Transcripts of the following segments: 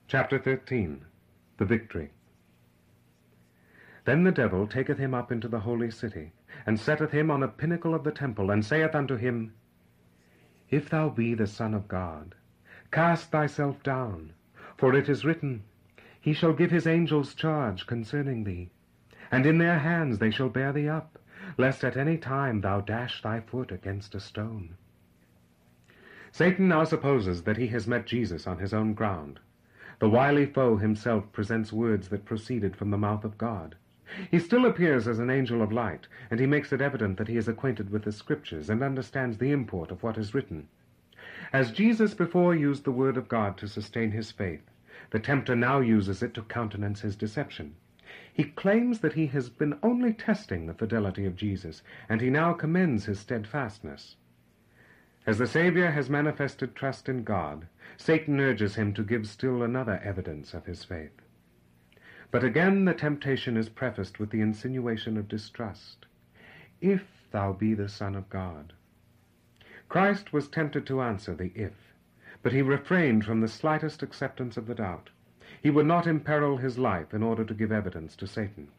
Chapter 13. The Victory. Then the devil taketh him up into the holy city, and setteth him on a pinnacle of the temple, and saith unto him, If thou be the Son of God, cast thyself down, for it is written, He shall give his angels charge concerning thee, and in their hands they shall bear thee up, lest at any time thou dash thy foot against a stone. Satan now supposes that he has met Jesus on his own ground. The wily foe himself presents words that proceeded from the mouth of God. He still appears as an angel of light, and he makes it evident that he is acquainted with the Scriptures and understands the import of what is written. As Jesus before used the word of God to sustain his faith, the tempter now uses it to countenance his deception. He claims that he has been only testing the fidelity of Jesus, and he now commends his steadfastness. As the Savior has manifested trust in God, Satan urges him to give still another evidence of his faith. But again the temptation is prefaced with the insinuation of distrust. If thou be the Son of God. Christ was tempted to answer the if, but he refrained from the slightest acceptance of the doubt. He would not imperil his life in order to give evidence to Satan.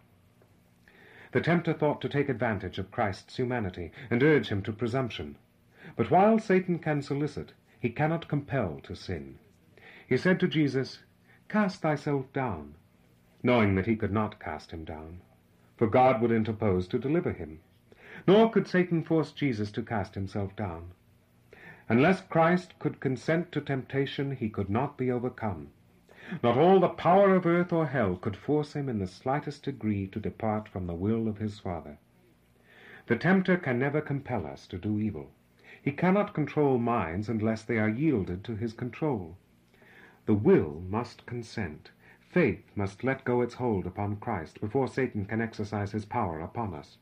The tempter thought to take advantage of Christ's humanity and urge him to presumption. But while Satan can solicit, he cannot compel to sin. He said to Jesus, Cast thyself down, knowing that he could not cast him down, for God would interpose to deliver him. Nor could Satan force Jesus to cast himself down. Unless Christ could consent to temptation, he could not be overcome. Not all the power of earth or hell could force him in the slightest degree to depart from the will of his Father. The tempter can never compel us to do evil. He cannot control minds unless they are yielded to his control. The will must consent. Faith must let go its hold upon Christ before Satan can exercise his power upon us.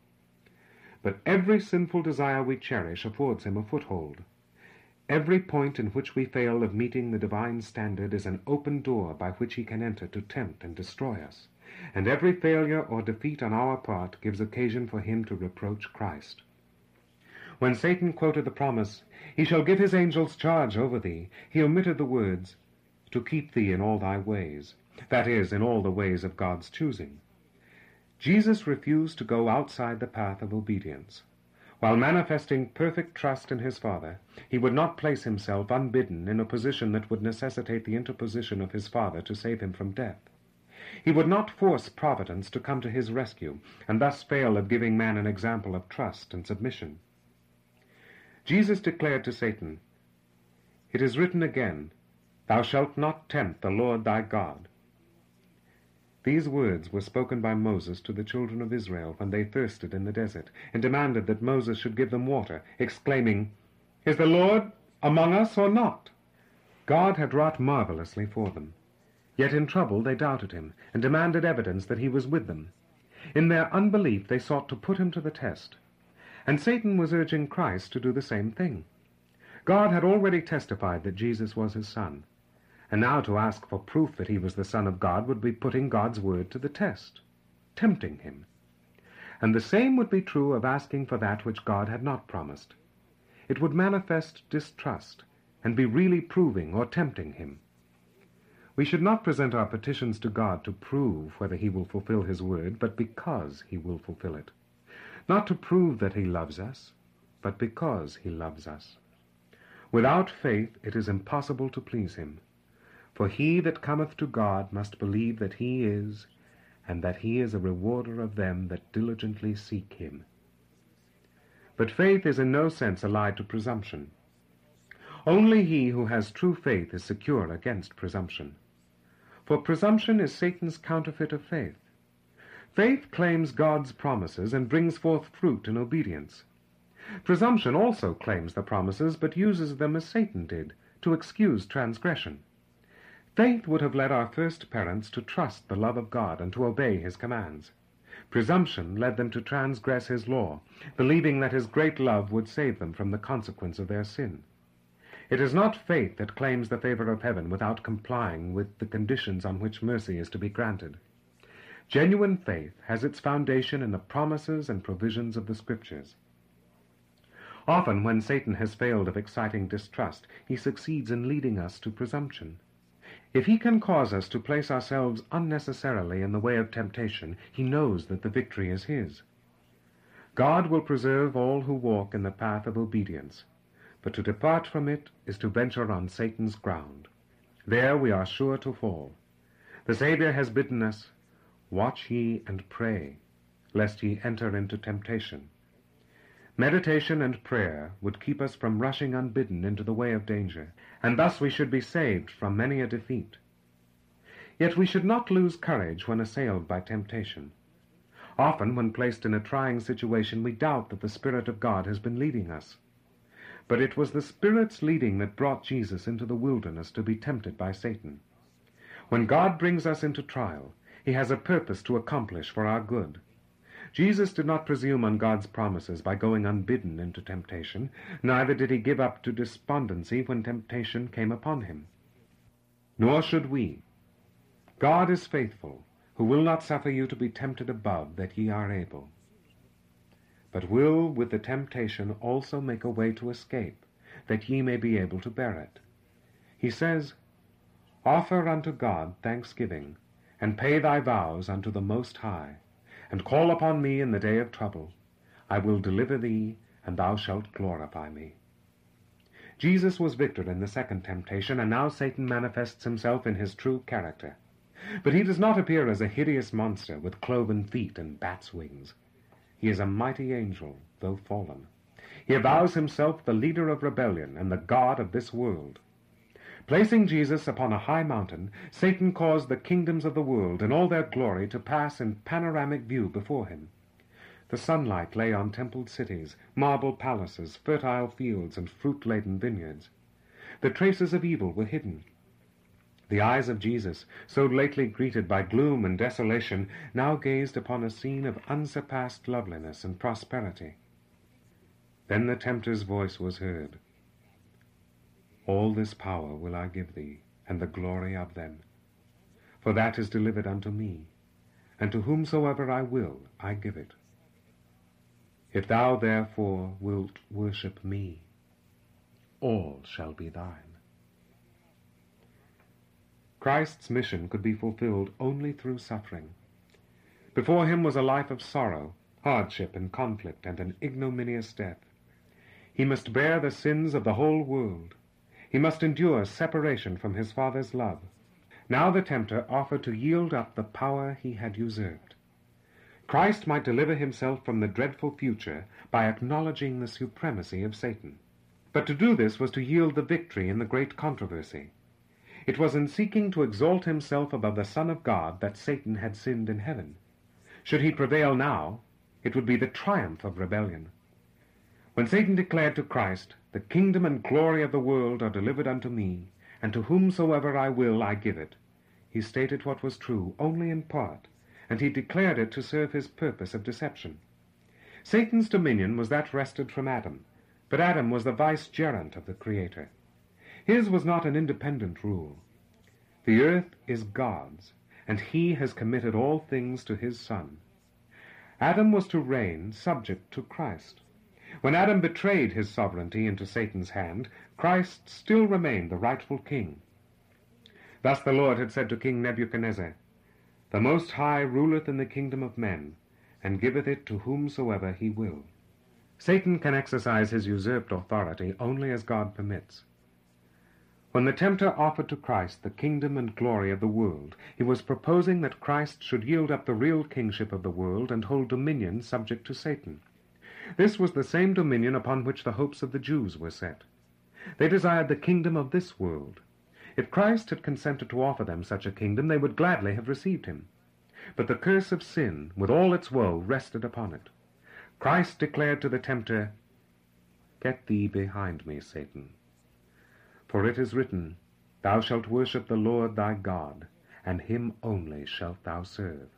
But every sinful desire we cherish affords him a foothold. Every point in which we fail of meeting the divine standard is an open door by which he can enter to tempt and destroy us, and every failure or defeat on our part gives occasion for him to reproach Christ. When Satan quoted the promise, He shall give his angels charge over thee, he omitted the words, to keep thee in all thy ways, that is, in all the ways of God's choosing. Jesus refused to go outside the path of obedience. While manifesting perfect trust in his Father, he would not place himself unbidden in a position that would necessitate the interposition of his Father to save him from death. He would not force Providence to come to his rescue, and thus fail of giving man an example of trust and submission. Jesus declared to Satan, It is written again, Thou shalt not tempt the Lord thy God. These words were spoken by Moses to the children of Israel when they thirsted in the desert, and demanded that Moses should give them water, exclaiming, Is the Lord among us or not? God had wrought marvelously for them. Yet in trouble they doubted him, and demanded evidence that he was with them. In their unbelief they sought to put him to the test. And Satan was urging Christ to do the same thing. God had already testified that Jesus was his Son, and now to ask for proof that he was the Son of God would be putting God's word to the test, tempting him. And the same would be true of asking for that which God had not promised. It would manifest distrust, and be really proving or tempting him. We should not present our petitions to God to prove whether he will fulfill his word, but because he will fulfill it. Not to prove that he loves us, but because he loves us. Without faith it is impossible to please him. For he that cometh to God must believe that he is, and that he is a rewarder of them that diligently seek him. But faith is in no sense allied to presumption. Only he who has true faith is secure against presumption. For presumption is Satan's counterfeit of faith. Faith claims God's promises and brings forth fruit in obedience. Presumption also claims the promises, but uses them as Satan did, to excuse transgression. Faith would have led our first parents to trust the love of God and to obey his commands. Presumption led them to transgress his law, believing that his great love would save them from the consequence of their sin. It is not faith that claims the favor of heaven without complying with the conditions on which mercy is to be granted. Genuine faith has its foundation in the promises and provisions of the Scriptures. Often, when Satan has failed of exciting distrust, he succeeds in leading us to presumption. If he can cause us to place ourselves unnecessarily in the way of temptation, he knows that the victory is his. God will preserve all who walk in the path of obedience, but to depart from it is to venture on Satan's ground. There we are sure to fall. The Saviour has bidden us, "Watch ye and pray, lest ye enter into temptation." Meditation and prayer would keep us from rushing unbidden into the way of danger, and thus we should be saved from many a defeat. Yet we should not lose courage when assailed by temptation. Often, when placed in a trying situation, we doubt that the Spirit of God has been leading us. But it was the Spirit's leading that brought Jesus into the wilderness to be tempted by Satan. When God brings us into trial, he has a purpose to accomplish for our good. Jesus did not presume on God's promises by going unbidden into temptation, neither did he give up to despondency when temptation came upon him. Nor should we. God is faithful, who will not suffer you to be tempted above that ye are able, but will with the temptation also make a way to escape, that ye may be able to bear it. He says, "Offer unto God thanksgiving, and pay thy vows unto the Most High, and call upon me in the day of trouble. I will deliver thee, and thou shalt glorify me." Jesus was victor in the second temptation, and now Satan manifests himself in his true character. But he does not appear as a hideous monster with cloven feet and bat's wings. He is a mighty angel, though fallen. He avows himself the leader of rebellion and the god of this world. Placing Jesus upon a high mountain, Satan caused the kingdoms of the world and all their glory to pass in panoramic view before him. The sunlight lay on templed cities, marble palaces, fertile fields, and fruit-laden vineyards. The traces of evil were hidden. The eyes of Jesus, so lately greeted by gloom and desolation, now gazed upon a scene of unsurpassed loveliness and prosperity. Then the tempter's voice was heard. "All this power will I give thee, and the glory of them. For that is delivered unto me, and to whomsoever I will I give it. If thou therefore wilt worship me, all shall be thine." Christ's mission could be fulfilled only through suffering. Before him was a life of sorrow, hardship, and conflict, and an ignominious death. He must bear the sins of the whole world. He must endure separation from his Father's love. Now the tempter offered to yield up the power he had usurped. Christ might deliver himself from the dreadful future by acknowledging the supremacy of Satan. But to do this was to yield the victory in the great controversy. It was in seeking to exalt himself above the Son of God that Satan had sinned in heaven. Should he prevail now, it would be the triumph of rebellion. When Satan declared to Christ, "The kingdom and glory of the world are delivered unto me, and to whomsoever I will I give it," he stated what was true only in part, and he declared it to serve his purpose of deception. Satan's dominion was that wrested from Adam, but Adam was the vicegerent of the Creator. His was not an independent rule. The earth is God's, and he has committed all things to his Son. Adam was to reign subject to Christ. When Adam betrayed his sovereignty into Satan's hand, Christ still remained the rightful king. Thus the Lord had said to King Nebuchadnezzar, "The Most High ruleth in the kingdom of men, and giveth it to whomsoever he will." Satan can exercise his usurped authority only as God permits. When the tempter offered to Christ the kingdom and glory of the world, he was proposing that Christ should yield up the real kingship of the world and hold dominion subject to Satan. This was the same dominion upon which the hopes of the Jews were set. They desired the kingdom of this world. If Christ had consented to offer them such a kingdom, they would gladly have received him. But the curse of sin, with all its woe, rested upon it. Christ declared to the tempter, "Get thee behind me, Satan. For it is written, Thou shalt worship the Lord thy God, and him only shalt thou serve."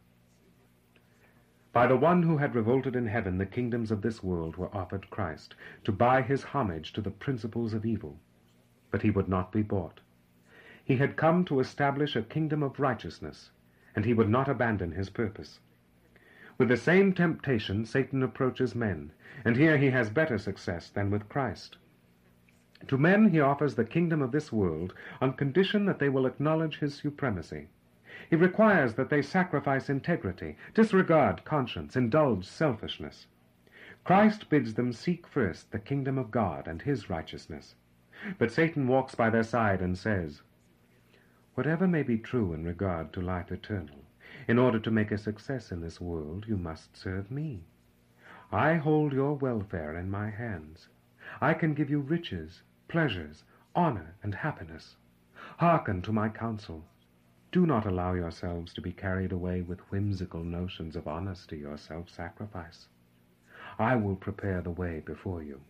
By the one who had revolted in heaven, the kingdoms of this world were offered Christ, to buy his homage to the principles of evil. But he would not be bought. He had come to establish a kingdom of righteousness, and he would not abandon his purpose. With the same temptation, Satan approaches men, and here he has better success than with Christ. To men he offers the kingdom of this world on condition that they will acknowledge his supremacy. He requires that they sacrifice integrity, disregard conscience, indulge selfishness. Christ bids them seek first the kingdom of God and his righteousness. But Satan walks by their side and says, "Whatever may be true in regard to life eternal, in order to make a success in this world, you must serve me. I hold your welfare in my hands. I can give you riches, pleasures, honor, and happiness. Hearken to my counsel. Do not allow yourselves to be carried away with whimsical notions of honesty or self-sacrifice. I will prepare the way before you."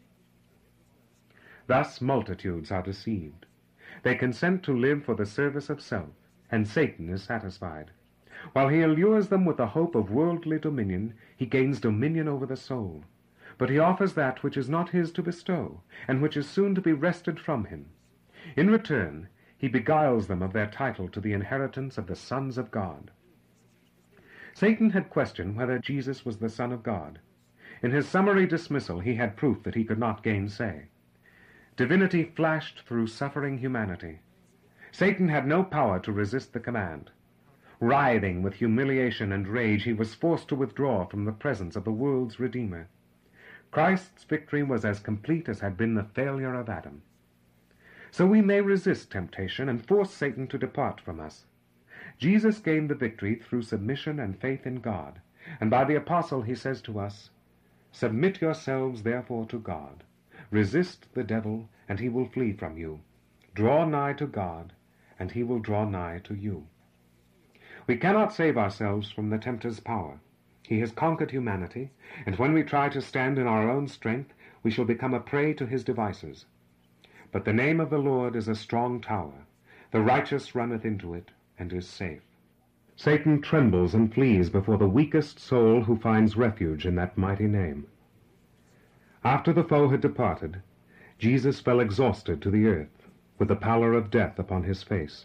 Thus multitudes are deceived. They consent to live for the service of self, and Satan is satisfied. While he allures them with the hope of worldly dominion, he gains dominion over the soul. But he offers that which is not his to bestow, and which is soon to be wrested from him. In return, he beguiles them of their title to the inheritance of the sons of God. Satan had questioned whether Jesus was the Son of God. In his summary dismissal, he had proof that he could not gainsay. Divinity flashed through suffering humanity. Satan had no power to resist the command. Writhing with humiliation and rage, he was forced to withdraw from the presence of the world's Redeemer. Christ's victory was as complete as had been the failure of Adam. So we may resist temptation and force Satan to depart from us. Jesus gained the victory through submission and faith in God, and by the apostle he says to us, "Submit yourselves therefore to God. Resist the devil, and he will flee from you. Draw nigh to God, and he will draw nigh to you." We cannot save ourselves from the tempter's power. He has conquered humanity, and when we try to stand in our own strength, we shall become a prey to his devices. But the name of the Lord is a strong tower. The righteous runneth into it, and is safe. Satan trembles and flees before the weakest soul who finds refuge in that mighty name. After the foe had departed, Jesus fell exhausted to the earth, with the pallor of death upon his face.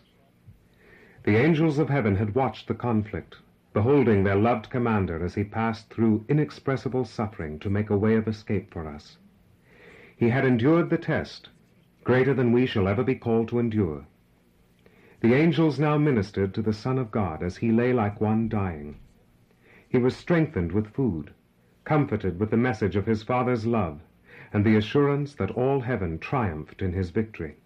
The angels of heaven had watched the conflict, beholding their loved commander as he passed through inexpressible suffering to make a way of escape for us. He had endured the test, greater than we shall ever be called to endure. The angels now ministered to the Son of God as he lay like one dying. He was strengthened with food, comforted with the message of his Father's love, and the assurance that all heaven triumphed in his victory.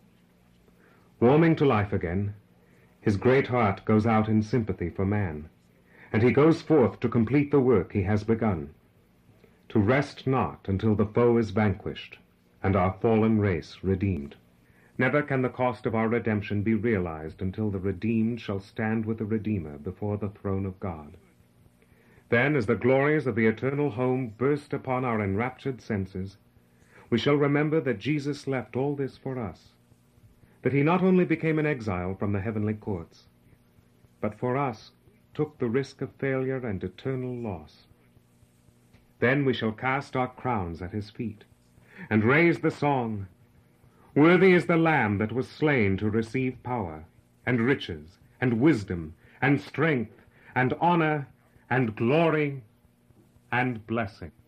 Warming to life again, his great heart goes out in sympathy for man, and he goes forth to complete the work he has begun, to rest not until the foe is vanquished, and our fallen race redeemed. Never can the cost of our redemption be realized until the redeemed shall stand with the Redeemer before the throne of God. Then, as the glories of the eternal home burst upon our enraptured senses, we shall remember that Jesus left all this for us, that he not only became an exile from the heavenly courts, but for us took the risk of failure and eternal loss. Then we shall cast our crowns at his feet, and raise the song, "Worthy is the Lamb that was slain to receive power, and riches, and wisdom, and strength, and honor, and glory, and blessing."